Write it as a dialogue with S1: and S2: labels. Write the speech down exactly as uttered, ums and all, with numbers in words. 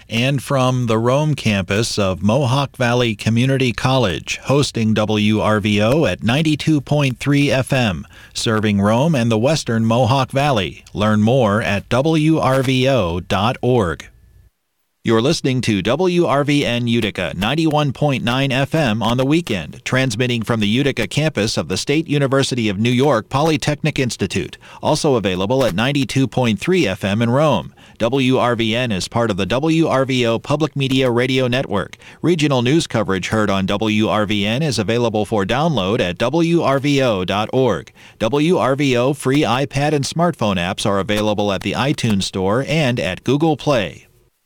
S1: and from the Rome campus of Mohawk Valley Community College, hosting W R V O at ninety-two point three F M, serving Rome and the western Mohawk Valley. Learn more at W R V O dot org. You're listening to W R V N Utica ninety-one point nine F M on the weekend, transmitting from the Utica campus of the State University of New York Polytechnic Institute, also available at ninety-two point three F M in Rome. W R V N is part of the W R V O Public Media Radio Network. Regional news coverage heard on W R V N is available for download at W R V O dot org. W R V O free iPad and smartphone apps are available at the iTunes Store and at Google Play.